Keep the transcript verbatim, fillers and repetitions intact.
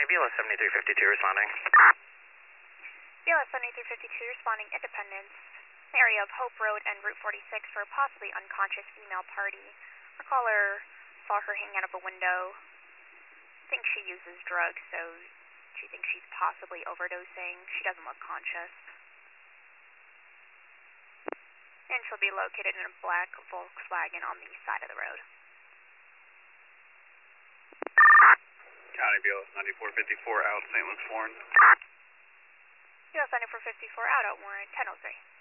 B L S seventy-three fifty-two responding. B L S seventy-three fifty-two responding Independence, area of Hope Road and Route forty-six for a possibly unconscious female party. Our caller saw her hanging out of a window. Thinks she uses drugs, so she thinks she's possibly overdosing. She doesn't look conscious. And she'll be located in a black Volkswagen on the side of the road. County B L S ninety-four fifty-four out, Saint Louis Warren. B L S ninety-four fifty-four out at Warren, ten oh three.